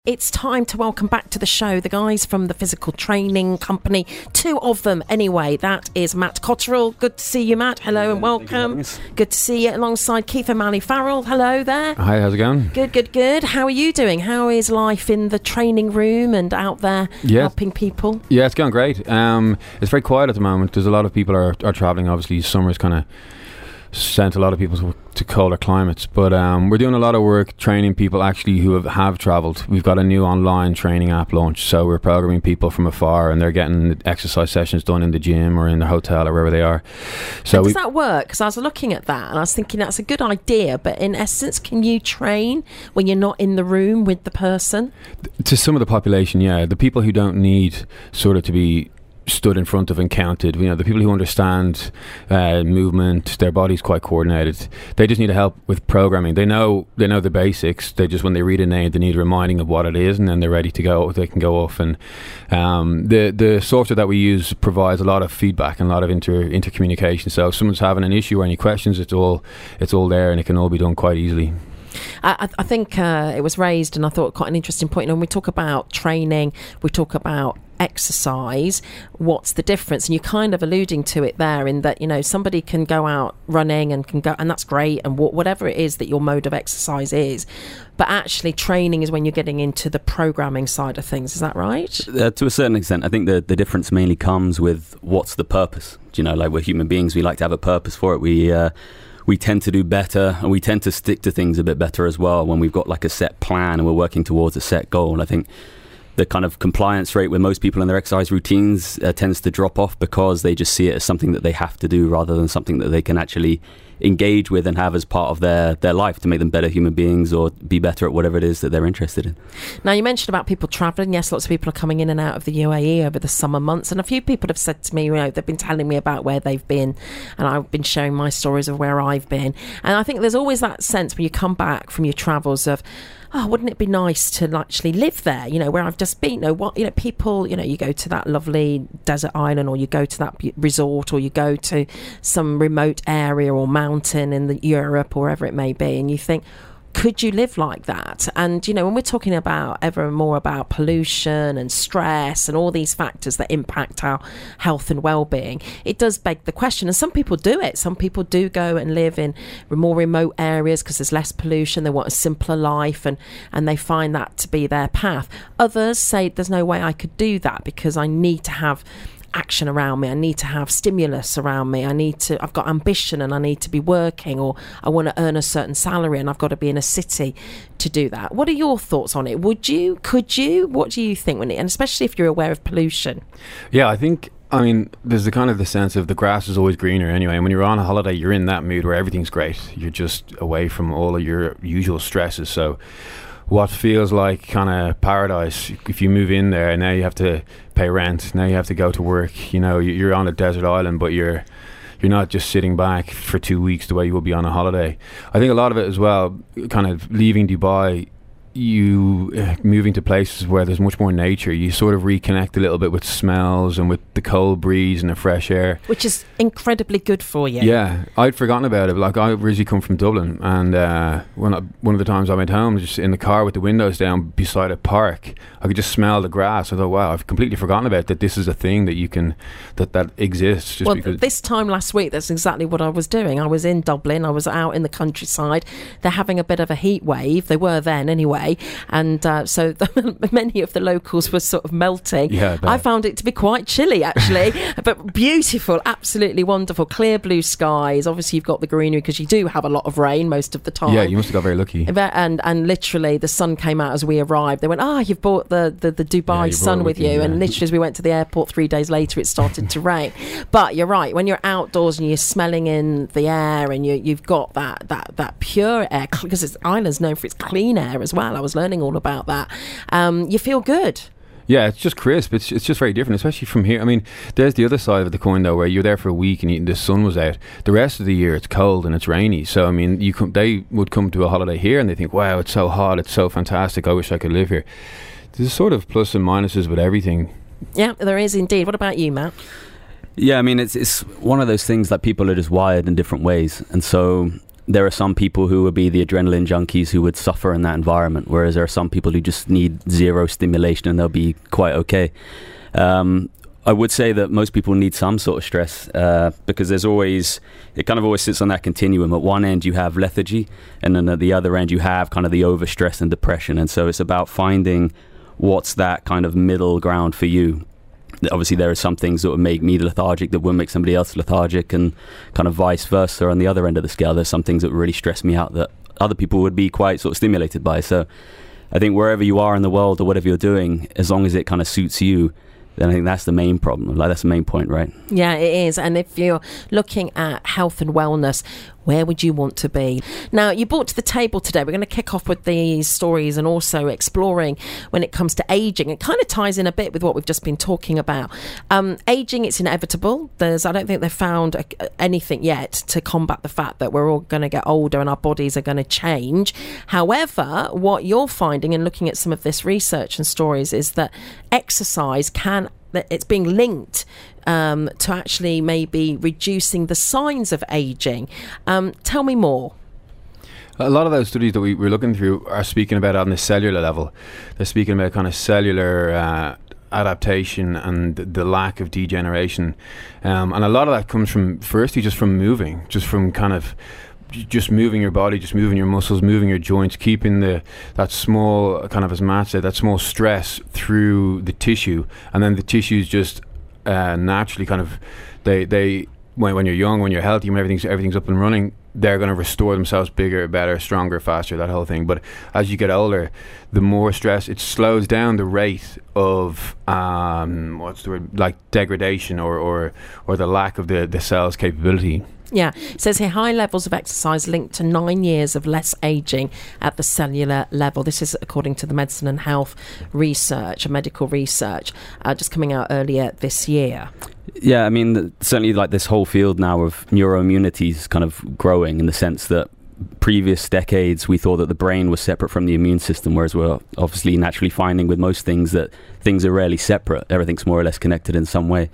It's time to welcome back to the show the guys from the physical training company. Two of them, anyway. That is Matt Cotterill. Good to see you, Matt. Hello and welcome. Good to see you alongside Keith O'Malley-Farrell. Hello there. Hi, how's it going? Good. How are you doing? How is life in the training room and out there helping people? Yeah, it's going great. It's very quiet at the moment. There's a lot of people are travelling. Obviously, summer's kind of sent a lot of people to colder climates, but we're doing a lot of work training people actually who have travelled. We've got a new online training app launched, so we're programming people from afar and they're getting exercise sessions done in the gym or in the hotel or wherever they are. So does that work? Because I was looking at that and I was thinking that's a good idea, but in essence, can you train when you're not in the room with the person? To some of the population, yeah. The people who don't need sort of to be stood in front of and counted, you know, the people who understand movement, their body's quite coordinated, they just need help with programming. They know the basics. They just, when they read a name, they need reminding of what it is, and then they're ready to go. They can go off, and the software that we use provides a lot of feedback and a lot of intercommunication. So if someone's having an issue or any questions, it's all there, and it can all be done quite easily. I think it was raised, and I thought quite an interesting point. And when we talk about training, we talk about exercise. What's the difference? And you're kind of alluding to it there, in that, you know, somebody can go out running and can go, and that's great, and whatever it is that your mode of exercise is. But actually, training is when you're getting into the programming side of things. Is that right? To a certain extent, I think the difference mainly comes with what's the purpose. You know, like we're human beings, we like to have a purpose for it. We tend to do better, and we tend to stick to things a bit better as well when we've got like a set plan and we're working towards a set goal. I think the kind of compliance rate with most people in their exercise routines tends to drop off because they just see it as something that they have to do rather than something that they can actually engage with and have as part of their life to make them better human beings or be better at whatever it is that they're interested in. Now, you mentioned about people travelling. Yes, lots of people are coming in and out of the UAE over the summer months, and a few people have said to me, you know, they've been telling me about where they've been, and I've been sharing my stories of where I've been. And I think there's always that sense when you come back from your travels of, oh, wouldn't it be nice to actually live there, you know, where I've just been. People, you know, you go to that lovely desert island, or you go to that resort, or you go to some remote area or mountain in Europe or wherever it may be, and you think, could you live like that? And, you know, when we're talking about ever more about pollution and stress and all these factors that impact our health and well-being, it does beg the question. And some people do it. Some people do go and live in more remote areas because there's less pollution. They want a simpler life, and they find that to be their path. Others say there's no way I could do that because I need to have action around me, I need to have stimulus around me, I've got ambition and I need to be working, or I want to earn a certain salary and I've got to be in a city to do that. What are your thoughts on it? Could you? What do you think, and especially if you're aware of pollution? Yeah, I mean, there's the sense of the grass is always greener anyway. And when you're on a holiday, you're in that mood where everything's great. You're just away from all of your usual stresses. So what feels like kind of paradise, if you move in there, now you have to pay rent, now you have to go to work, you know, you're on a desert island, but you're not just sitting back for 2 weeks the way you will be on a holiday. I think a lot of it as well, kind of leaving Dubai, you moving to places where there's much more nature, you sort of reconnect a little bit with smells and with the cold breeze and the fresh air, which is incredibly good for you. Yeah, I'd forgotten about it. Like, I originally come from Dublin, and one of the times I went home, just in the car with the windows down beside a park, I could just smell the grass. I thought, wow, I've completely forgotten about that this is a thing that you can that exists. Just because this time last week, that's exactly what I was doing. I was in Dublin, I was out in the countryside. They're having a bit of a heat wave, they were then anyway, and so many of the locals were sort of melting. Yeah, I found it to be quite chilly actually, but beautiful, absolutely wonderful, clear blue skies. Obviously you've got the greenery because you do have a lot of rain most of the time. Yeah, you must have got very lucky. And literally the sun came out as we arrived. They went, you've brought the Dubai sun with you, yeah. And literally as we went to the airport 3 days later, it started to rain. But you're right, when you're outdoors and you're smelling in the air and you've got that pure air, because this island's known for its clean air as well. I was learning all about that. You feel good. Yeah, it's just crisp. It's just very different, especially from here. I mean, there's the other side of the coin though, where you're there for a week and the sun was out. The rest of the year it's cold and it's rainy. So I mean, they would come to a holiday here and they think, wow, it's so hot, it's so fantastic, I wish I could live here. There's sort of plus and minuses with everything. Yeah, there is indeed. What about you, Matt? Yeah, I mean, it's one of those things that people are just wired in different ways, and so there are some people who would be the adrenaline junkies who would suffer in that environment, whereas there are some people who just need zero stimulation and they'll be quite okay. I would say that most people need some sort of stress because it kind of always sits on that continuum. At one end you have lethargy, and then at the other end you have kind of the overstress and depression. And so it's about finding what's that kind of middle ground for you. Obviously there are some things that would make me lethargic that would make somebody else lethargic, and kind of vice versa. On the other end of the scale, there's some things that really stress me out that other people would be quite sort of stimulated by. So I think wherever you are in the world or whatever you're doing, as long as it kind of suits you, then I think that's the main problem. Like, that's the main point, right? Yeah, it is. And if you're looking at health and wellness, where would you want to be? Now, you brought to the table today, we're going to kick off with these stories and also exploring when it comes to ageing. It kind of ties in a bit with what we've just been talking about. Ageing, it's inevitable. I don't think they've found anything yet to combat the fact that we're all going to get older and our bodies are going to change. However, what you're finding and looking at some of this research and stories is that exercise it's being linked to actually maybe reducing the signs of ageing. Tell me more. A lot of those studies that we're looking through are speaking about on the cellular level. They're speaking about kind of cellular adaptation and the lack of degeneration. And a lot of that comes from, firstly, just from moving, just moving your body, just moving your muscles, moving your joints, keeping that small, kind of, as Matt said, that small stress through the tissue. And then the tissues just naturally kind of, they when you're young, when you're healthy, when everything's up and running, they're going to restore themselves bigger, better, stronger, faster, that whole thing. But as you get older, the more stress, it slows down the rate of like degradation or the lack of the cell's capability. Yeah, it says here high levels of exercise linked to 9 years of less ageing at the cellular level. This is according to the Medicine and Health research, medical research, just coming out earlier this year. Yeah, I mean, certainly like this whole field now of neuroimmunity is kind of growing in the sense that previous decades we thought that the brain was separate from the immune system, whereas we're obviously naturally finding with most things that things are rarely separate. Everything's more or less connected in some way.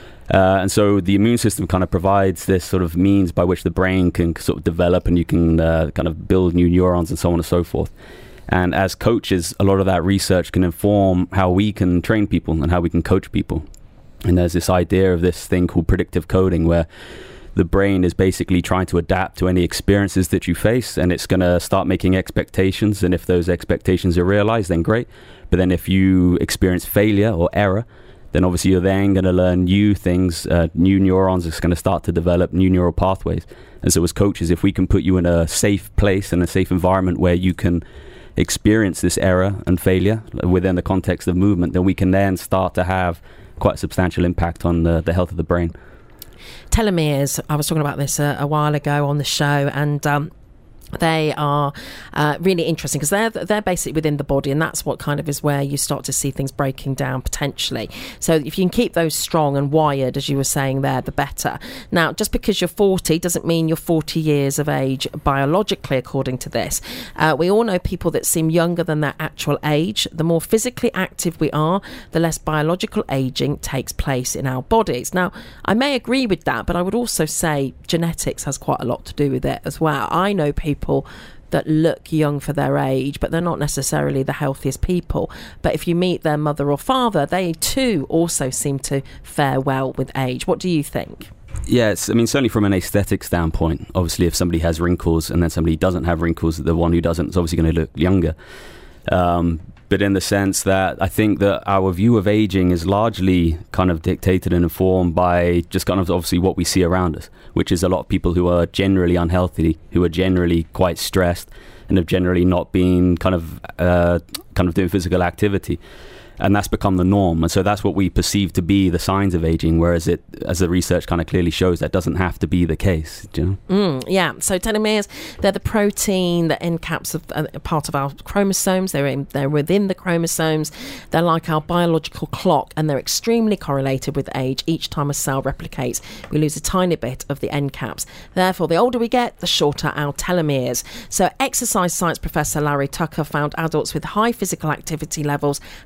And so the immune system kind of provides this sort of means by which the brain can sort of develop, and you can kind of build new neurons and so on and so forth. And as coaches, a lot of that research can inform how we can train people and how we can coach people. And there's this idea of this thing called predictive coding, where the brain is basically trying to adapt to any experiences that you face, and it's going to start making expectations. And if those expectations are realized, then great. But then if you experience failure or error, then obviously you're then going to learn new things, new neurons are going to start to develop, new neural pathways. And so as coaches, if we can put you in a safe place and a safe environment where you can experience this error and failure within the context of movement, then we can then start to have quite a substantial impact on the health of the brain. Telomeres, I was talking about this a while ago on the show, and they are really interesting because they're basically within the body, and that's what kind of is where you start to see things breaking down potentially. So if you can keep those strong and wired, as you were saying there, the better. Now, just because you're 40 doesn't mean you're 40 years of age biologically, according to this. We all know people that seem younger than their actual age. The more physically active we are, the less biological aging takes place in our bodies. Now, I may agree with that, but I would also say genetics has quite a lot to do with it as well. I know people that look young for their age, but they're not necessarily the healthiest people. But if you meet their mother or father, they too also seem to fare well with age. What do you think? Yes, I mean, certainly from an aesthetic standpoint, obviously if somebody has wrinkles and then somebody doesn't have wrinkles, the one who doesn't is obviously going to look younger. But in the sense that I think that our view of aging is largely kind of dictated and informed by just kind of obviously what we see around us, which is a lot of people who are generally unhealthy, who are generally quite stressed, and have generally not been kind of doing physical activity. And that's become the norm. And so that's what we perceive to be the signs of aging, whereas it, as the research kind of clearly shows, that doesn't have to be the case. Do you know? Yeah. So telomeres, they're the protein that encaps a part of our chromosomes. They're within the chromosomes. They're like our biological clock, and they're extremely correlated with age. Each time a cell replicates, we lose a tiny bit of the end caps. Therefore, the older we get, the shorter our telomeres. So exercise science professor Larry Tucker found adults with high physical activity levels have telomeres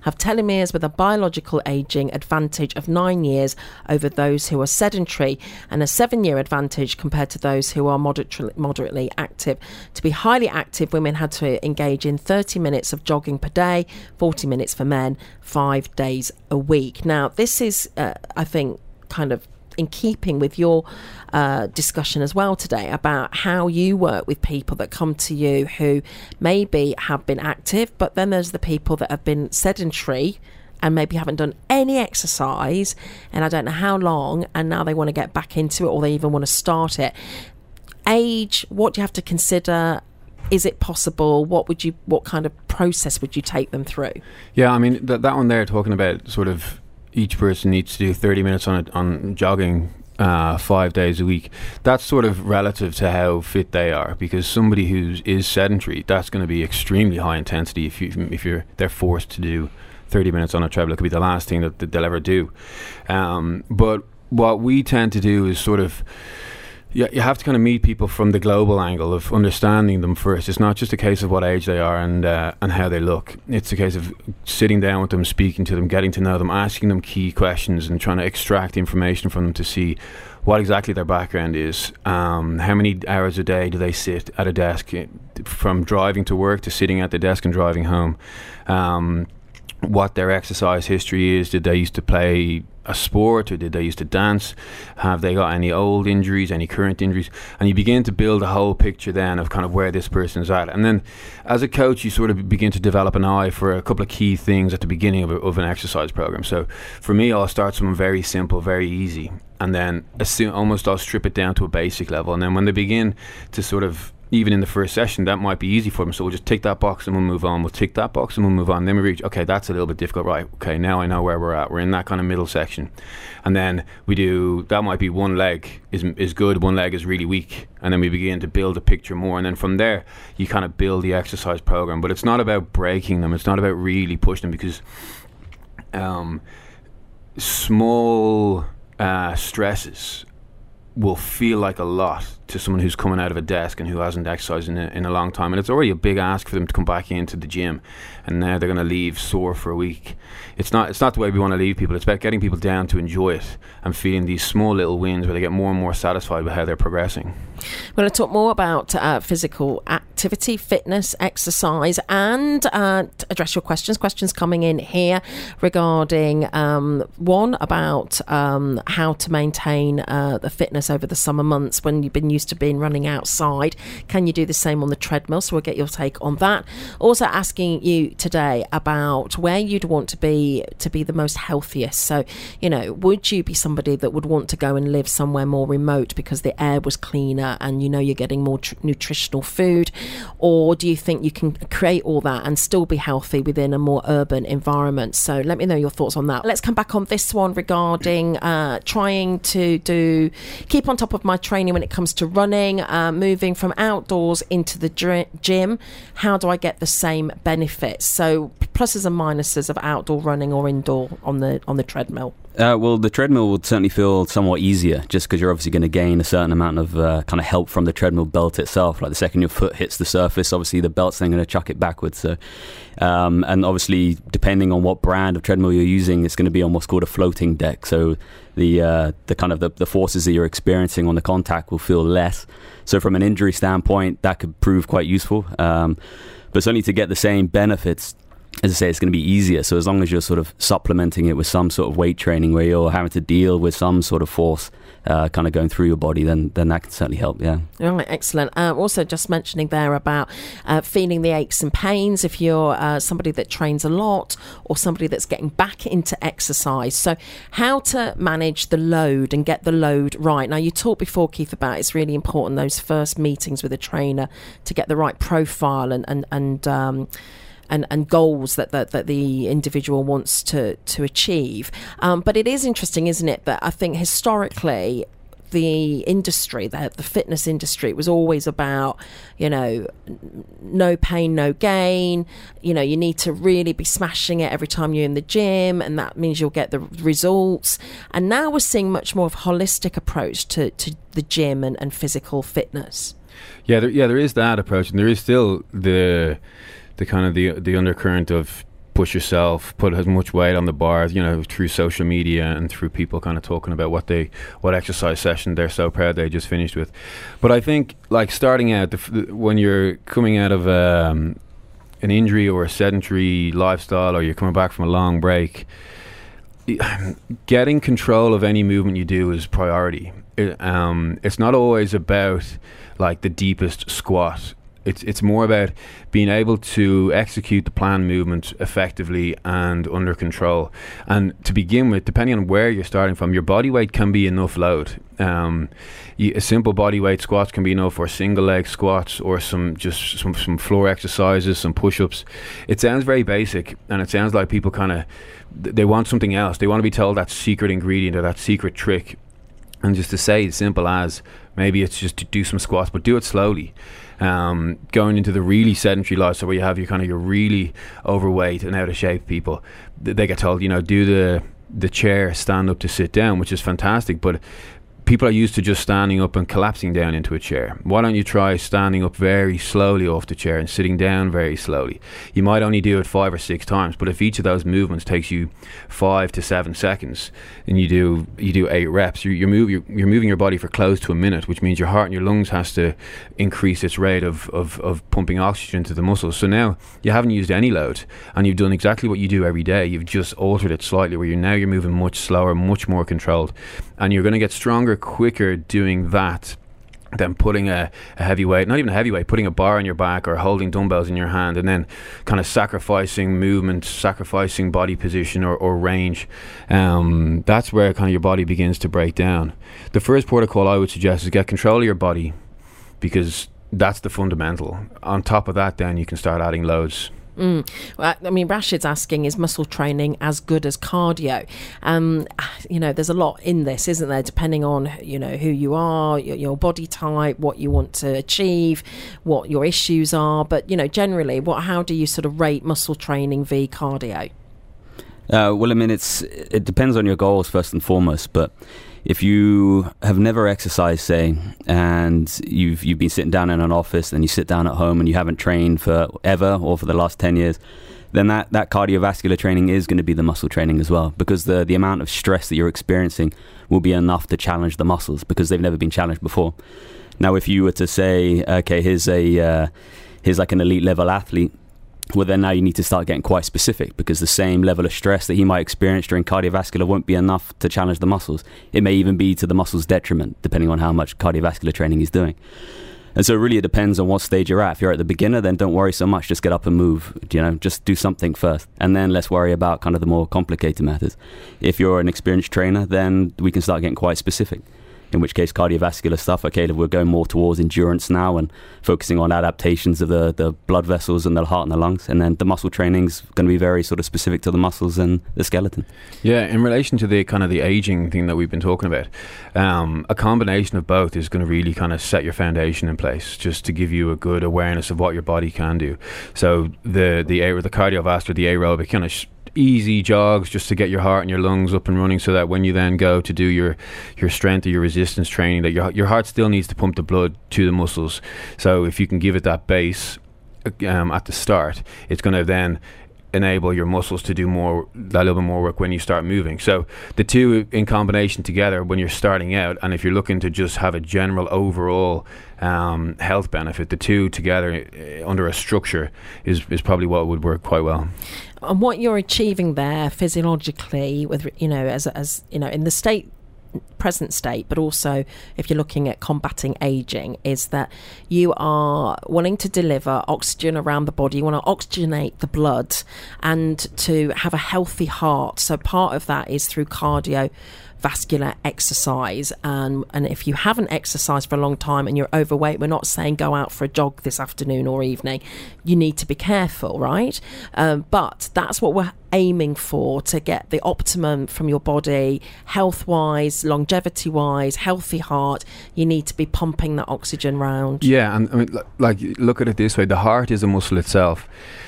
telomeres with a biological aging advantage of 9 years over those who are sedentary, and a 7-year advantage compared to those who are moderately active. To be highly active, women had to engage in 30 minutes of jogging per day, 40 minutes for men, 5 days a week. Now, this is, I think, kind of in keeping with your discussion as well today about how you work with people that come to you who maybe have been active, but then there's the people that have been sedentary and maybe haven't done any exercise and I don't know how long, and now they want to get back into it, or they even want to start it. Age, what do you have to consider? Is it possible? What kind of process would you take them through? Yeah, I mean, that one there, talking about sort of each person needs to do 30 minutes on jogging 5 days a week. That's sort of relative to how fit they are, because somebody who is sedentary, that's going to be extremely high intensity. If they're forced to do 30 minutes on a treadmill, it could be the last thing that they'll ever do. But what we tend to do is sort of, you have to kind of meet people from the global angle of understanding them first. It's not just a case of what age they are and how they look. It's a case of sitting down with them, speaking to them, getting to know them, asking them key questions and trying to extract information from them to see what exactly their background is. How many hours a day do they sit at a desk, from driving to work to sitting at the desk and driving home. What their exercise history is. Did they used to play a sport, or did they used to dance? Have they got any old injuries, any current injuries? And you begin to build a whole picture then of kind of where this person's at. And then as a coach, you sort of begin to develop an eye for a couple of key things at the beginning of an exercise program. So for me, I'll start something very simple, very easy, and then almost I'll strip it down to a basic level. And then when they begin to sort of, even in the first session, that might be easy for them. So we'll just tick that box and we'll move on. We'll tick that box and we'll move on. Then we reach, okay, that's a little bit difficult. Right, okay, now I know where we're at. We're in that kind of middle section. And then we do, that might be one leg is good, one leg is really weak. And then we begin to build a picture more. And then from there, you kind of build the exercise program. But it's not about breaking them. It's not about really pushing them, because small stresses will feel like a lot to someone who's coming out of a desk and who hasn't exercised in a long time, and it's already a big ask for them to come back into the gym, and now they're going to leave sore for a week. It's not the way we want to leave people. It's about getting people down to enjoy it and feeling these small little wins where they get more and more satisfied with how they're progressing. We're going to talk more about physical activity, fitness, exercise, and address your questions coming in here regarding one about how to maintain the fitness over the summer months when you've been used to being running outside. Can you do the same on the treadmill? So we'll get your take on that. Also asking you today about where you'd want to be the most healthiest. So, would you be somebody that would want to go and live somewhere more remote because the air was cleaner and you're getting more nutritional food, or do you think you can create all that and still be healthy within a more urban environment? So let me know your thoughts on that. Let's come back on this one regarding trying to keep on top of my training when it comes to running, moving from outdoors into the gym. How do I get the same benefits? So pluses and minuses of outdoor running or indoor on the treadmill. Well, the treadmill would certainly feel somewhat easier, just because you're obviously going to gain a certain amount of kind of help from the treadmill belt itself. Like the second your foot hits the surface, obviously the belt's then going to chuck it backwards. So, and obviously, depending on what brand of treadmill you're using, it's going to be on what's called a floating deck. So the kind of the forces that you're experiencing on the contact will feel less. So from an injury standpoint, that could prove quite useful. But certainly to get the same benefits, as I say, it's going to be easier. So as long as you're sort of supplementing it with some sort of weight training where you're having to deal with some sort of force kind of going through your body, then that can certainly help, yeah. All right, excellent. Also just mentioning there about feeling the aches and pains if you're somebody that trains a lot or somebody that's getting back into exercise. So how to manage the load and get the load right. Now, you talked before, Keith, about it's really important, those first meetings with a trainer, to get the right profile and goals that the individual wants to achieve. But it is interesting, isn't it, that I think historically the industry, the fitness industry, was always about, no pain, no gain. You need to really be smashing it every time you're in the gym, and that means you'll get the results. And now we're seeing much more of a holistic approach to the gym and physical fitness. Yeah, there is that approach, and there is still the kind of the undercurrent of push yourself, put as much weight on the bars, through social media and through people kind of talking about what exercise session they're so proud they just finished with. But I think, like, starting out, when you're coming out of an injury or a sedentary lifestyle, or you're coming back from a long break, getting control of any movement you do is priority. It's not always about, like, the deepest squat. It's more about being able to execute the planned movement effectively and under control. And to begin with, depending on where you're starting from, your body weight can be enough load. A simple body weight squats can be enough, or single leg squats, or some floor exercises, some push-ups. It sounds very basic, and it sounds like people kind of, they want something else. They want to be told that secret ingredient or that secret trick. And just to say as simple as, maybe it's just to do some squats, but do it slowly. Going into the really sedentary lifestyle, where you have your really overweight and out of shape people, they get told, do the chair stand up to sit down, which is fantastic, but people are used to just standing up and collapsing down into a chair. Why don't you try standing up very slowly off the chair and sitting down very slowly? You might only do it 5 or 6 times, but if each of those movements takes you 5 to 7 seconds, and you do 8 reps, you're moving your body for close to a minute, which means your heart and your lungs has to increase its rate of pumping oxygen to the muscles. So now you haven't used any load, and you've done exactly what you do every day. You've just altered it slightly, where you're moving much slower, much more controlled, and you're going to get stronger quicker doing that than putting a heavy weight, not even a heavy weight, putting a bar on your back or holding dumbbells in your hand, and then kind of sacrificing movement, sacrificing body position or range. That's where kind of your body begins to break down. The first protocol I would suggest is get control of your body, because that's the fundamental. On top of that, then you can start adding loads. Well, I mean, Rashid's asking, is muscle training as good as cardio? There's a lot in this, isn't there, depending on, who you are, your body type, what you want to achieve, what your issues are. But, generally, how do you sort of rate muscle training v cardio? Well, I mean, it depends on your goals first and foremost, but if you have never exercised, say, and you've been sitting down in an office, and you sit down at home and you haven't trained forever or for the last 10 years, then that cardiovascular training is going to be the muscle training as well, because the amount of stress that you're experiencing will be enough to challenge the muscles, because they've never been challenged before. Now, if you were to say, okay, here's like an elite level athlete, well, then now you need to start getting quite specific, because the same level of stress that he might experience during cardiovascular won't be enough to challenge the muscles. It may even be to the muscles' detriment, depending on how much cardiovascular training he's doing. And so really it depends on what stage you're at. If you're at the beginner, then don't worry so much. Just get up and move. Just do something first. And then let's worry about kind of the more complicated matters. If you're an experienced trainer, then we can start getting quite specific. In which case, cardiovascular stuff, okay, we're going more towards endurance now and focusing on adaptations of the blood vessels and the heart and the lungs. And then the muscle training's going to be very sort of specific to the muscles and the skeleton. Yeah, in relation to the kind of the aging thing that we've been talking about, a combination of both is going to really kind of set your foundation in place, just to give you a good awareness of what your body can do. So the cardiovascular, the aerobic kind of easy jogs, just to get your heart and your lungs up and running, so that when you then go to do your strength or your resistance training, that your heart still needs to pump the blood to the muscles. So if you can give it that base at the start, it's going to then enable your muscles to do that little bit more work when you start moving. So the two in combination together when you're starting out, and if you're looking to just have a general overall health benefit, the two together under a structure is probably what would work quite well. And what you're achieving there physiologically, with as in the present state, but also if you're looking at combating aging, is that you are wanting to deliver oxygen around the body. You want to oxygenate the blood and to have a healthy heart. So part of that is through cardiovascular exercise, and if you haven't exercised for a long time and you're overweight, we're not saying go out for a jog this afternoon or evening. You need to be careful, right? But that's what we're aiming for, to get the optimum from your body, health-wise, longevity-wise, healthy heart. You need to be pumping that oxygen round. Yeah, and I mean, like, look at it this way: the heart is a muscle itself.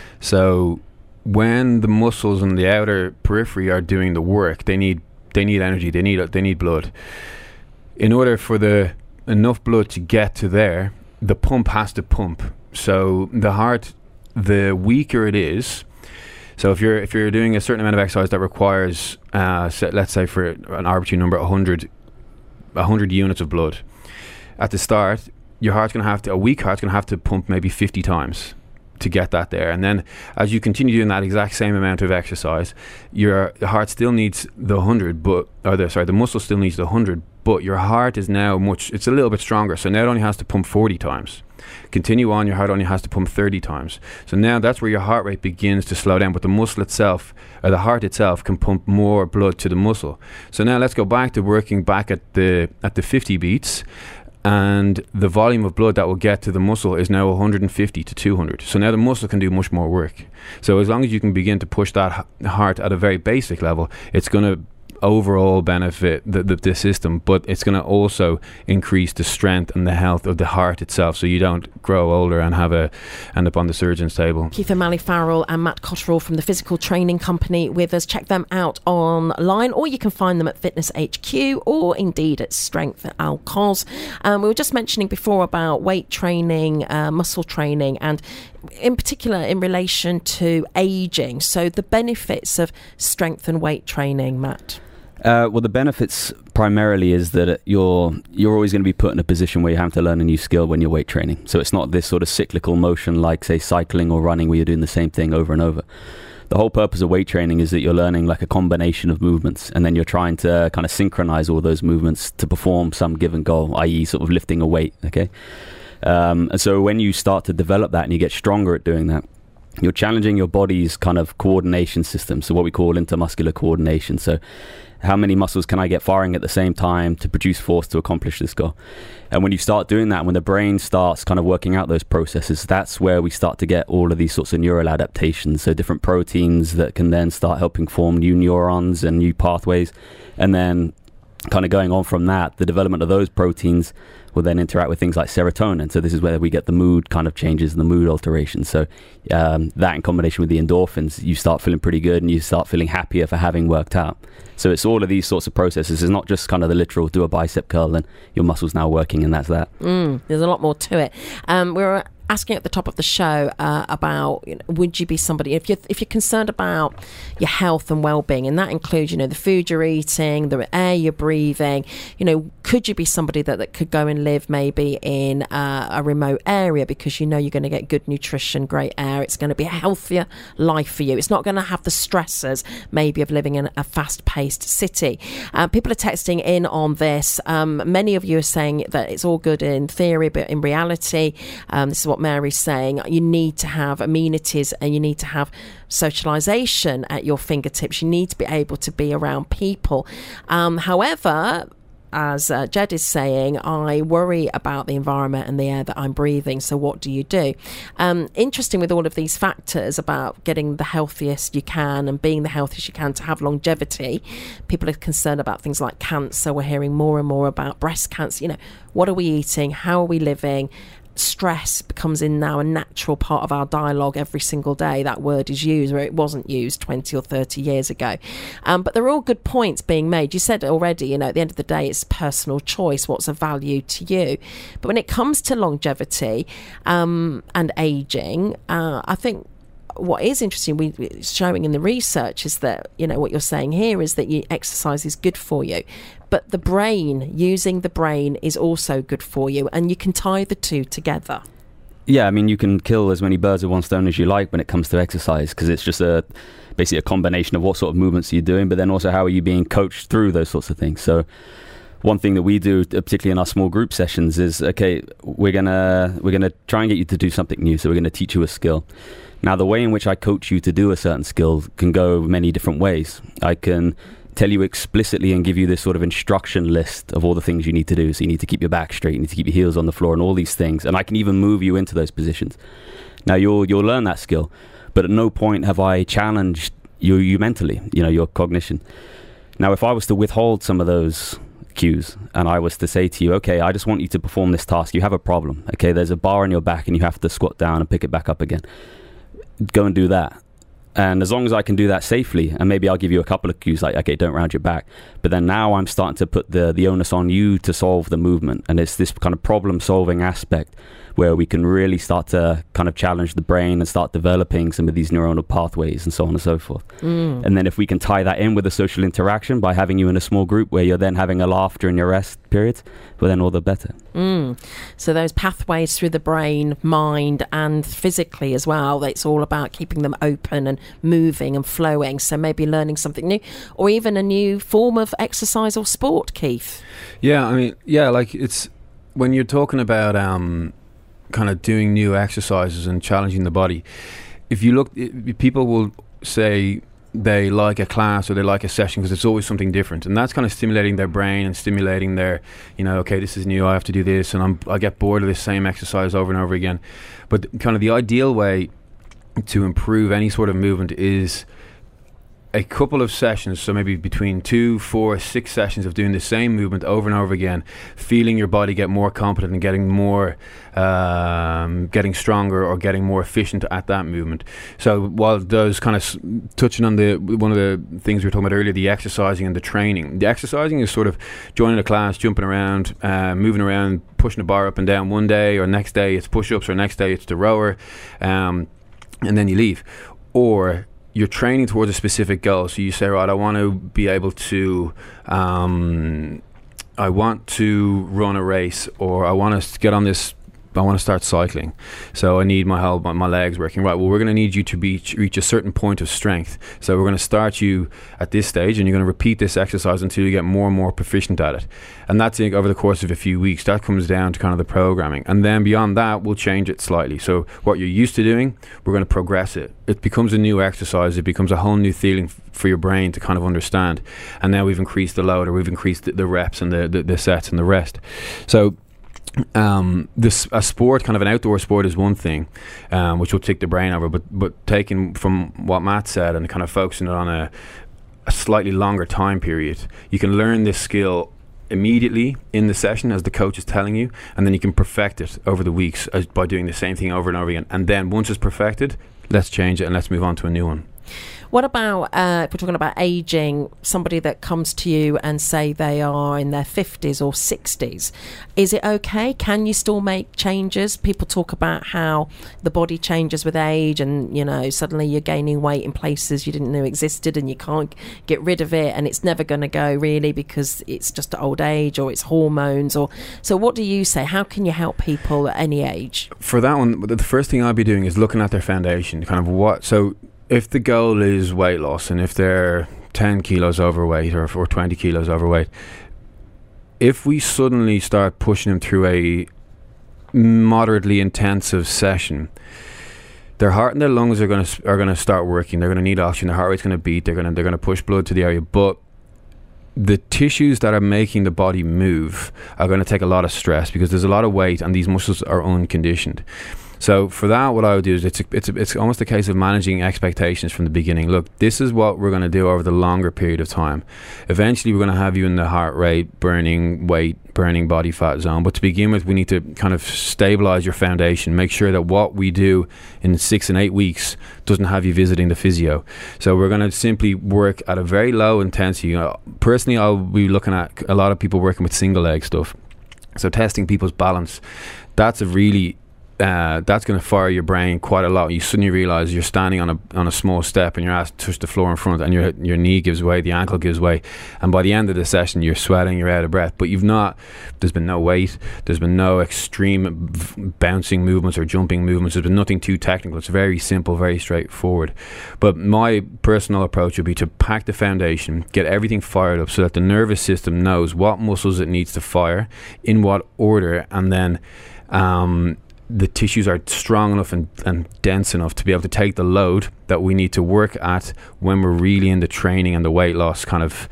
So when the muscles in the outer periphery are doing the work, they need energy, they need blood. In order for enough blood to get to there, the pump has to pump. So the heart, the weaker it is, So if you're doing a certain amount of exercise that requires, let's say for an arbitrary number, 100 units of blood, at the start, your heart's going to have to, a weak heart's going to have to pump maybe 50 times to get that there. And then as you continue doing that exact same amount of exercise, your heart still needs the 100, the muscle still needs the 100, but your heart is now it's a little bit stronger. So now it only has to pump 40 times. Continue on, your heart only has to pump 30 times. So now that's where your heart rate begins to slow down, but the muscle itself, or the heart itself, can pump more blood to the muscle. So now let's go back to working back at the 50 beats, and the volume of blood that will get to the muscle is now 150 to 200. So now the muscle can do much more work. So as long as you can begin to push that heart at a very basic level, it's going to overall benefit the system, but it's going to also increase the strength and the health of the heart itself, so you don't grow older and end up on the surgeon's table. Keith O'Malley-Farrell and Matt Cotterill from the Physical Training Company with us. Check them out online, or you can find them at Fitness HQ, or indeed at Strength at Alcos. We were just mentioning before about weight training, muscle training, and in particular in relation to aging. So the benefits of strength and weight training, Matt. Well, the benefits primarily is that you're always going to be put in a position where you have to learn a new skill when you're weight training. So it's not this sort of cyclical motion like, say, cycling or running, where you're doing the same thing over and over. The whole purpose of weight training is that you're learning like a combination of movements, and then you're trying to kind of synchronize all those movements to perform some given goal, i.e. sort of lifting a weight, okay? And so when you start to develop that and you get stronger at doing that, you're challenging your body's kind of coordination system, so what we call intermuscular coordination. So how many muscles can I get firing at the same time to produce force to accomplish this goal? And when you start doing that, when the brain starts kind of working out those processes, that's where we start to get all of these sorts of neural adaptations. So different proteins that can then start helping form new neurons and new pathways. And then kind of going on from that, the development of those proteins will then interact with things like serotonin. So this is where we get the mood kind of changes and the mood alterations. So that in combination with the endorphins, you start feeling pretty good and you start feeling happier for having worked out. So it's all of these sorts of processes. It's not just kind of the literal do a bicep curl and your muscle's now working and that's that. There's a lot more to it. We were asking at the top of the show about, would you be somebody, if you're concerned about your health and well-being, and that includes, the food you're eating, the air you're breathing, could you be somebody that could go and live maybe in a remote area because you're going to get good nutrition, great air, it's going to be a healthier life for you. It's not going to have the stresses maybe of living in a fast-paced city. People are texting in on this. Many of you are saying that it's all good in theory, but in reality, this is what Mary's saying, you need to have amenities and you need to have socialization at your fingertips. You need to be able to be around people. However, as Jed is saying, I worry about the environment and the air that I'm breathing. So what do you do? Interesting with all of these factors about getting the healthiest you can and being the healthiest you can to have longevity. People are concerned about things like cancer. We're hearing more and more about breast cancer. What are we eating? How are we living? Stress becomes in now a natural part of our dialogue every single day. That word is used where it wasn't used 20 or 30 years ago. But there are all good points being made. You said already, at the end of the day, it's personal choice. What's of value to you? But when it comes to longevity and aging, I think what is interesting, showing in the research, is that, what you're saying here is that exercise is good for you. But using the brain is also good for you, and you can tie the two together. Yeah, I mean, you can kill as many birds with one stone as you like when it comes to exercise, because it's just basically a combination of what sort of movements are you doing, but then also how are you being coached through those sorts of things. So one thing that we do, particularly in our small group sessions, is, okay, we're gonna try and get you to do something new, so we're going to teach you a skill. Now, the way in which I coach you to do a certain skill can go many different ways. I can tell you explicitly and give you this sort of instruction list of all the things you need to do. So you need to keep your back straight, you need to keep your heels on the floor and all these things. And I can even move you into those positions. Now, you'll learn that skill, but at no point have I challenged you mentally, your cognition. Now, if I was to withhold some of those cues and I was to say to you, okay, I just want you to perform this task. You have a problem. Okay, there's a bar on your back and you have to squat down and pick it back up again. Go and do that. And as long as I can do that safely, and maybe I'll give you a couple of cues like, okay, don't round your back. But then now I'm starting to put the onus on you to solve the movement. And it's this kind of problem-solving aspect where we can really start to kind of challenge the brain and start developing some of these neuronal pathways and so on and so forth. And then if we can tie that in with a social interaction by having you in a small group where you're then having a laugh during your rest periods, well, then all the better. So those pathways through the brain, mind and physically as well, it's all about keeping them open and moving and flowing. So maybe learning something new or even a new form of exercise or sport, Keith. Yeah, I mean, yeah, like it's when you're talking about kind of doing new exercises and challenging the body. If you look, people will say they like a class or they like a session because it's always something different, and that's kind of stimulating their brain and stimulating their, okay, this is new, I have to do this, and I get bored of this same exercise over and over again. But kind of the ideal way to improve any sort of movement is a couple of sessions, so maybe between 2, 4, 6 sessions of doing the same movement over and over again, feeling your body get more competent and getting more, getting stronger or getting more efficient at that movement. So while those kind of touching on one of the things we were talking about earlier, the exercising and the training. The exercising is sort of joining a class, jumping around, moving around, pushing a bar up and down one day, or next day it's push-ups, or next day it's the rower, and then you leave. Or you're training towards a specific goal. So you say, right, I want to be able to, I want to run a race, or I want to get on this, I want to start cycling. So I need my legs working. Right, well, we're going to need you to reach a certain point of strength. So we're going to start you at this stage, and you're going to repeat this exercise until you get more and more proficient at it. And that's over the course of a few weeks. That comes down to kind of the programming. And then beyond that, we'll change it slightly. So what you're used to doing, we're going to progress it. It becomes a new exercise. It becomes a whole new feeling for your brain to kind of understand. And now we've increased the load, or we've increased the reps and the sets and the rest. So a sport, kind of an outdoor sport, is one thing, which will take the brain over, but taking from what Matt said and kind of focusing it on a slightly longer time period, you can learn this skill immediately in the session as the coach is telling you, and then you can perfect it over the weeks by doing the same thing over and over again. And then once it's perfected, let's change it and let's move on to a new one. What about, if we're talking about aging, somebody that comes to you and say they are in their 50s or 60s, is it okay? Can you still make changes? People talk about how the body changes with age, and suddenly you're gaining weight in places you didn't know existed, and you can't get rid of it, and it's never going to go really because it's just old age or it's hormones. Or so what do you say? How can you help people at any age? For that one, the first thing I'd be doing is looking at their foundation, kind of if the goal is weight loss, and if they're 10 kilos overweight or 20 kilos overweight, if we suddenly start pushing them through a moderately intensive session, their heart and their lungs are going to start working. They're going to need oxygen. Their heart rate's going to beat. They're going to push blood to the area. But the tissues that are making the body move are going to take a lot of stress because there's a lot of weight and these muscles are unconditioned. So for that, what I would do is it's almost a case of managing expectations from the beginning. Look, this is what we're going to do over the longer period of time. Eventually, we're going to have you in the heart rate, burning weight, burning body fat zone. But to begin with, we need to kind of stabilize your foundation. Make sure that what we do in 6 and 8 weeks doesn't have you visiting the physio. So we're going to simply work at a very low intensity. Personally, I'll be looking at a lot of people working with single leg stuff. So testing people's balance. That's that's going to fire your brain quite a lot. You suddenly realize you're standing on a small step and you're asked to touch the floor in front, and your knee gives way, the ankle gives way, and by the end of the session you're sweating, you're out of breath, but there's been no weight, there's been no extreme bouncing movements or jumping movements, there's been nothing too technical. It's very simple, very straightforward. But my personal approach would be to pack the foundation, get everything fired up so that the nervous system knows what muscles it needs to fire, in what order, and then the tissues are strong enough and dense enough to be able to take the load that we need to work at when we're really in the training and the weight loss kind of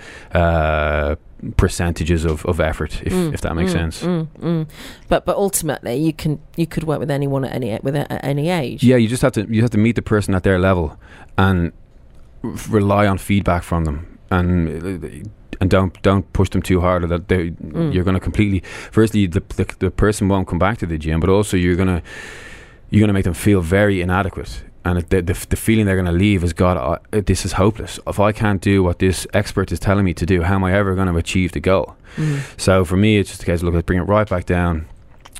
percentages of effort, if that makes sense. But ultimately, you could work with anyone at any age. Yeah, you have to meet the person at their level and rely on feedback from them, and don't push them too hard, or that you're going to completely. Firstly, the person won't come back to the gym, but also you're going to make them feel very inadequate, and the feeling they're going to leave is, God, this is hopeless. If I can't do what this expert is telling me to do, how am I ever going to achieve the goal? So for me, it's just a case of, look, let's bring it right back down.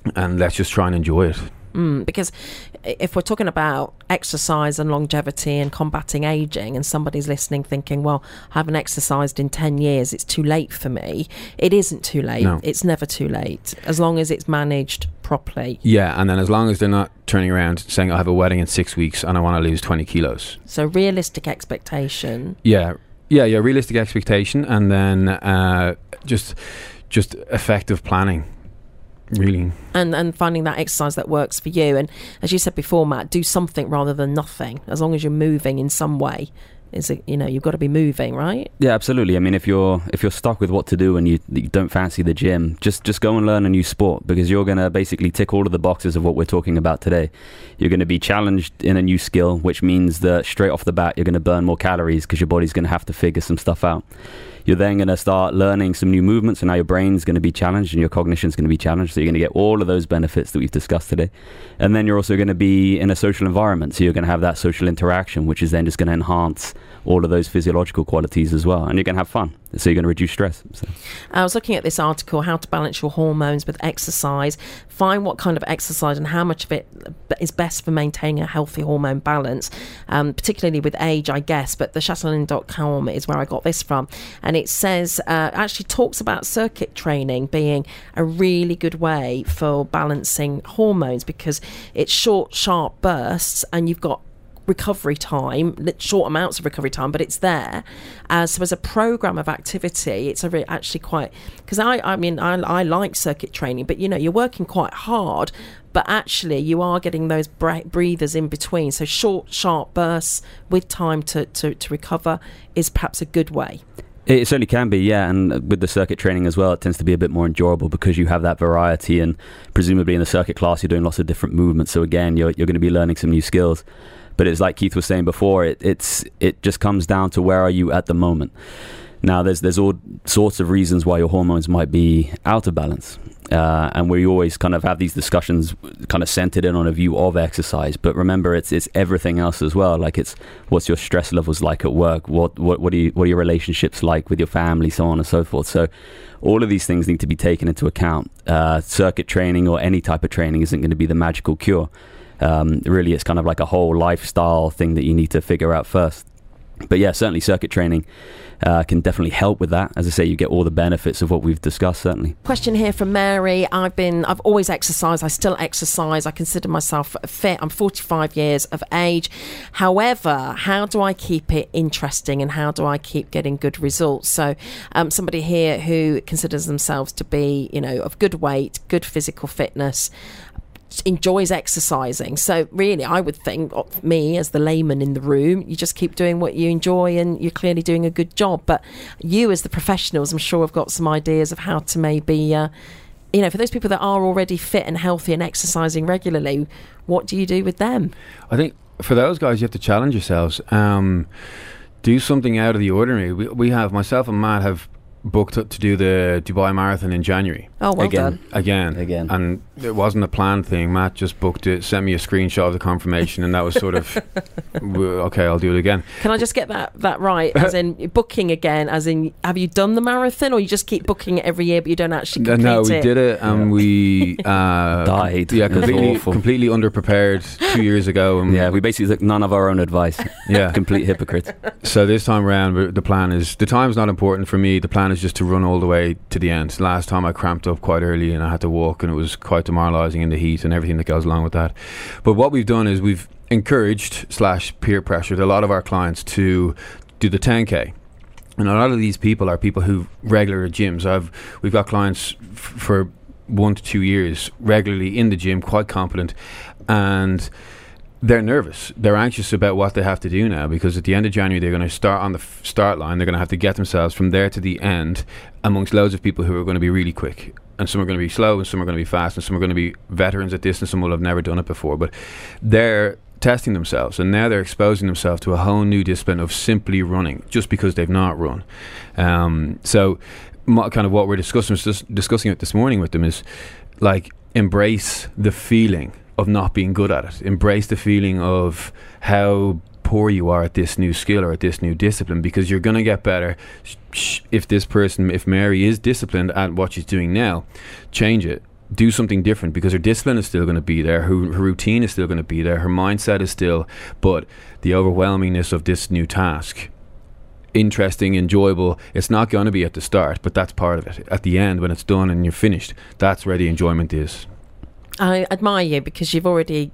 and let's just try and enjoy it. Because if we're talking about exercise and longevity and combating aging, and somebody's listening thinking, well, I haven't exercised in 10 years, it's too late for me. It isn't too late. No. It's never too late, as long as it's managed properly. Yeah, and then as long as they're not turning around saying, I have a wedding in 6 weeks and I want to lose 20 kilos. So realistic expectation. Yeah, realistic expectation, and then just effective planning. Really, and finding that exercise that works for you, and as you said before, Matt, do something rather than nothing. As long as you're moving in some way, you've got to be moving, right? Yeah, absolutely. I mean, if you're stuck with what to do and you don't fancy the gym, just go and learn a new sport, because you're going to basically tick all of the boxes of what we're talking about today. You're going to be challenged in a new skill, which means that straight off the bat you're going to burn more calories because your body's going to have to figure some stuff out. You're then going to start learning some new movements, and now your brain's going to be challenged and your cognition's going to be challenged. So you're going to get all of those benefits that we've discussed today. And then you're also going to be in a social environment. So you're going to have that social interaction, which is then just going to enhance all of those physiological qualities as well. And you're going to have fun. So you're going to reduce stress. So. I was looking at this article, How to Balance Your Hormones with Exercise. Find what kind of exercise and how much of it is best for maintaining a healthy hormone balance, particularly with age, I guess. But the Chatelaine.com is where I got this from. And it says, actually talks about circuit training being a really good way for balancing hormones, because it's short, sharp bursts and you've got recovery time, short amounts of recovery time, but it's there. So as a program of activity, it's actually quite, because I mean I like circuit training, but you're working quite hard, but actually you are getting those breathers in between. So short, sharp bursts with time to recover is perhaps a good way. It certainly can be, yeah. And with the circuit training as well, it tends to be a bit more enjoyable because you have that variety, and presumably in the circuit class you're doing lots of different movements. So again, you're going to be learning some new skills. But it's like Keith was saying before, it just comes down to where are you at the moment. Now, there's all sorts of reasons why your hormones might be out of balance. And we always kind of have these discussions kind of centered in on a view of exercise. But remember, it's everything else as well. Like, it's what's your stress levels like at work? What are your relationships like with your family, so on and so forth. So all of these things need to be taken into account. Circuit training or any type of training isn't going to be the magical cure. Really, it's kind of like a whole lifestyle thing that you need to figure out first. But yeah, certainly circuit training can definitely help with that. As I say, you get all the benefits of what we've discussed, certainly. Question here from Mary. I've always exercised. I still exercise. I consider myself fit. I'm 45 years of age. However, how do I keep it interesting, and how do I keep getting good results? So somebody here who considers themselves to be, of good weight, good physical fitness, enjoys exercising. So really, I would think of me as the layman in the room, you just keep doing what you enjoy and you're clearly doing a good job. But you as the professionals, I'm sure have got some ideas of how to maybe for those people that are already fit and healthy and exercising regularly, what do you do with them? I think for those guys, you have to challenge yourselves. Do something out of the ordinary. We have, myself and Matt have booked to do the Dubai Marathon in January. Oh, well done. Again. And it wasn't a planned thing. Matt just booked it, sent me a screenshot of the confirmation, and that was sort of, okay, I'll do it again. Can I just get that right? As in booking again, as in, have you done the marathon, or you just keep booking it every year but you don't actually complete it? No, we did it, and we died. Yeah, completely underprepared 2 years ago. And we basically took none of our own advice. Yeah. Complete hypocrites. So this time around, the plan is, the time's not important for me. The plan is just to run all the way to the end. Last time I cramped up quite early and I had to walk, and it was quite demoralising in the heat and everything that goes along with that. But what we've done is we've encouraged / peer pressured a lot of our clients to do the 10K. And a lot of these people are people who regular at gyms. We've got clients for 1 to 2 years regularly in the gym, quite competent, and they're nervous. They're anxious about what they have to do now, because at the end of January they're going to start on the start line. They're going to have to get themselves from there to the end amongst loads of people who are going to be really quick, and some are going to be slow, and some are going to be fast, and some are going to be veterans at this, and some will have never done it before. But they're testing themselves, and now they're exposing themselves to a whole new discipline of simply running, just because they've not run. So kind of what we're discussing it this morning with them is, like, embrace the feeling of not being good at it. Embrace the feeling of how poor you are at this new skill or at this new discipline, because you're going to get better. If Mary is disciplined at what she's doing now, change it. do something different, because her discipline is still going to be there, her routine is still going to be there, her mindset is still, but the overwhelmingness of this new task, interesting, enjoyable, it's not going to be at the start, but that's part of it. At the end, when it's done and you're finished, that's where the enjoyment is. I admire you because you've already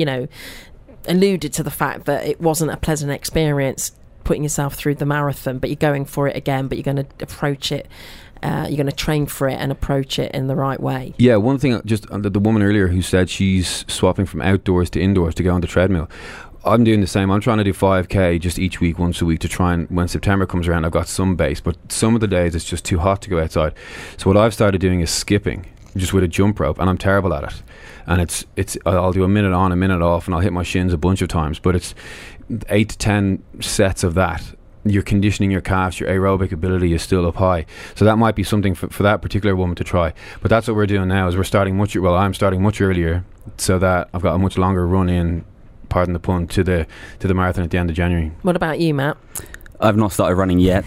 alluded to the fact that it wasn't a pleasant experience putting yourself through the marathon, but you're going for it again, but you're going to approach it, you're going to train for it and approach it in the right way. Yeah, one thing, just the woman earlier who said she's swapping from outdoors to indoors to go on the treadmill, I'm doing the same. I'm trying to do 5k just each week, once a week, to try and, when September comes around, I've got some base, but some of the days it's just too hot to go outside. So what I've started doing is skipping, just with a jump rope, and I'm terrible at it. And it's I'll do a minute on, a minute off, and I'll hit my shins a bunch of times, but it's 8 to 10 sets of that. You're conditioning your calves, your aerobic ability is still up high. So that might be something for that particular woman to try. But that's what we're doing now, is I'm starting much earlier, so that I've got a much longer run in, pardon the pun, to the marathon at the end of January. What about you, Matt? I've not started running yet.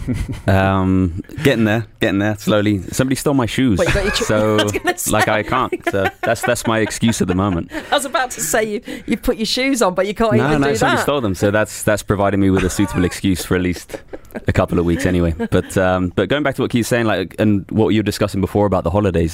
Getting there slowly. Somebody stole my shoes. Wait, so I can't. So that's my excuse at the moment. I was about to say you put your shoes on, but you can't even do that. Somebody stole them. So that's provided me with a suitable excuse for at least a couple of weeks anyway. But going back to what Keith's saying, and what you were discussing before about the holidays,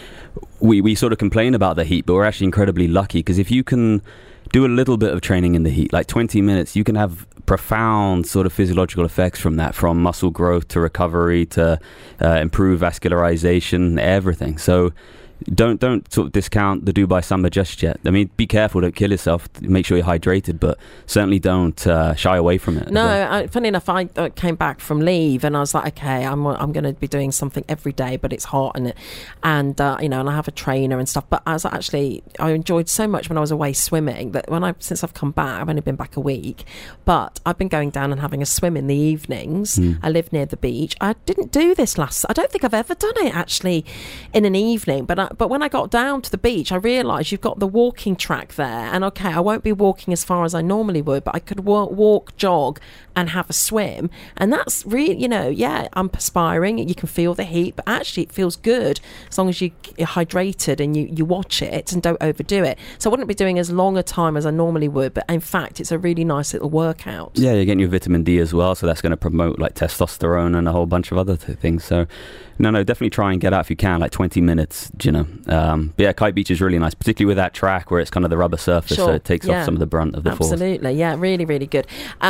we sort of complain about the heat, but we're actually incredibly lucky, because if you can do a little bit of training in the heat, like 20 minutes, you can have profound sort of physiological effects from that, from muscle growth to recovery to improve vascularization, everything. So don't sort of discount the Dubai summer just yet. I mean, be careful, don't kill yourself, make sure you're hydrated, but certainly don't shy away from it. No, funny enough, I came back from leave and I was like, okay, I'm going to be doing something every day, but it's hot and and I have a trainer and stuff. But I enjoyed so much when I was away swimming that since I've come back, I've only been back a week, but I've been going down and having a swim in the evenings. I live near the beach. I didn't do this I don't think I've ever done it actually in an evening, but when I got down to the beach, I realised you've got the walking track there, and okay, I won't be walking as far as I normally would, but I could walk, jog and have a swim, and that's really, I'm perspiring, you can feel the heat, but actually it feels good as long as you're hydrated and you watch it and don't overdo it. So I wouldn't be doing as long a time as I normally would, but in fact it's a really nice little workout. Yeah, you're getting your vitamin D as well, so that's going to promote like testosterone and a whole bunch of other things. So no, definitely try and get out if you can, like 20 minutes, But yeah, Kite Beach is really nice, particularly with that track where it's kind of the rubber surface, so it takes off some of the brunt of the force. Absolutely, yeah, really, really good.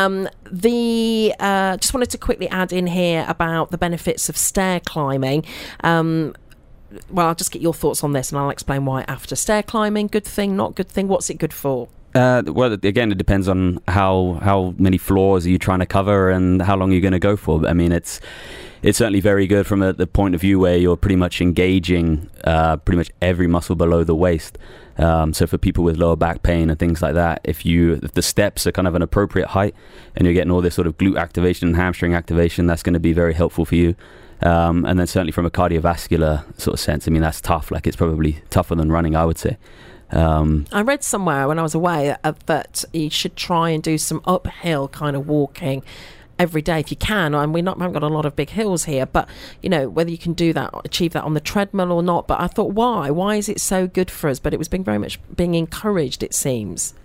Just wanted to quickly add in here about the benefits of stair climbing. Well, I'll just get your thoughts on this and I'll explain why after. Stair climbing, good thing, not good thing? What's it good for? Well, again, it depends on how many floors are you trying to cover and how long you're going to go for. But I mean, it's certainly very good from the point of view where you're pretty much engaging pretty much every muscle below the waist. So for people with lower back pain and things like that, if the steps are kind of an appropriate height and you're getting all this sort of glute activation and hamstring activation, that's going to be very helpful for you. And then certainly from a cardiovascular sort of sense, I mean, that's tough. Like, it's probably tougher than running, I would say. I read somewhere when I was away that you should try and do some uphill kind of walking every day if you can. And we haven't got a lot of big hills here, but whether you can do that, achieve that on the treadmill or not. But I thought, why is it so good for us? But it was very much being encouraged, it seems.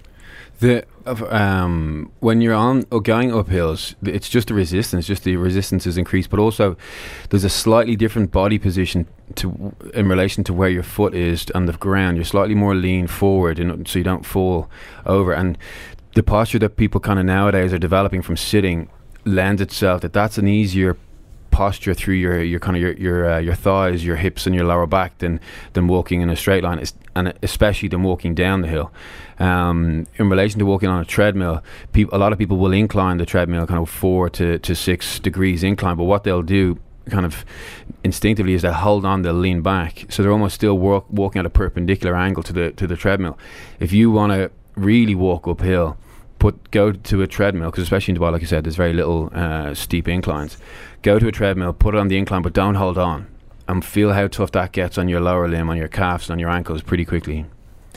When you're going up hills, it's just the resistance is increased, but also there's a slightly different body position in relation to where your foot is on the ground. You're slightly more lean forward, so you don't fall over. And the posture that people kind of nowadays are developing from sitting lends itself that's an easier posture through your kind of your thighs, your hips and your lower back than walking in a straight line, and especially than walking down the hill. In relation to walking on a treadmill, a lot of people will incline the treadmill kind of 4 to 6 degrees incline, but what they'll do kind of instinctively is they'll hold on, they'll lean back, so they're almost still walking at a perpendicular angle to the treadmill. If you want to really walk uphill, go to a treadmill, because especially in Dubai, like you said, there's very little steep inclines. Go to a treadmill, put it on the incline, but don't hold on, and feel how tough that gets on your lower limb, on your calves, on your ankles pretty quickly.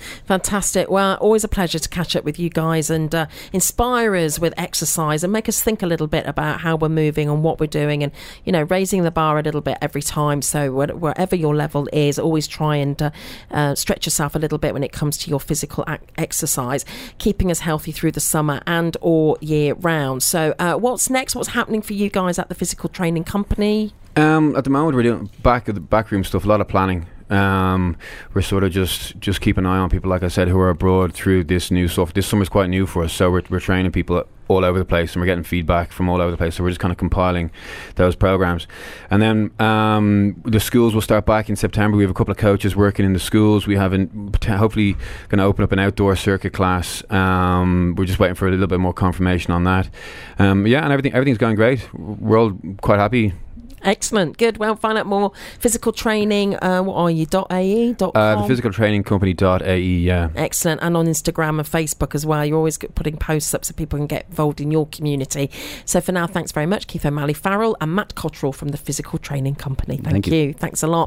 Fantastic. Well, always a pleasure to catch up with you guys and inspire us with exercise and make us think a little bit about how we're moving and what we're doing, and, you know, raising the bar a little bit every time. So wherever your level is, always try and stretch yourself a little bit when it comes to your physical exercise, keeping us healthy through the summer and all year round. So what's next? What's happening for you guys at the Physical Training Company? At the moment, we're doing backroom stuff, a lot of planning. We're sort of just keep an eye on people, like I said, who are abroad through this new stuff. This summer's quite new for us, so we're training people all over the place, and we're getting feedback from all over the place. So we're just kind of compiling those programs, and then the schools will start back in September. We have a couple of coaches working in the schools. We have hopefully going to open up an outdoor circuit class. We're just waiting for a little bit more confirmation on that. And everything's going great. We're all quite happy. Excellent. Good. Well, find out more physical training. What are you? .ae? .com? Thephysicaltrainingcompany.ae, yeah. Excellent. And on Instagram and Facebook as well. You're always putting posts up so people can get involved in your community. So for now, thanks very much, Keith O'Malley-Farrell and Matt Cottrell from the Physical Training Company. Thank you. Thanks a lot.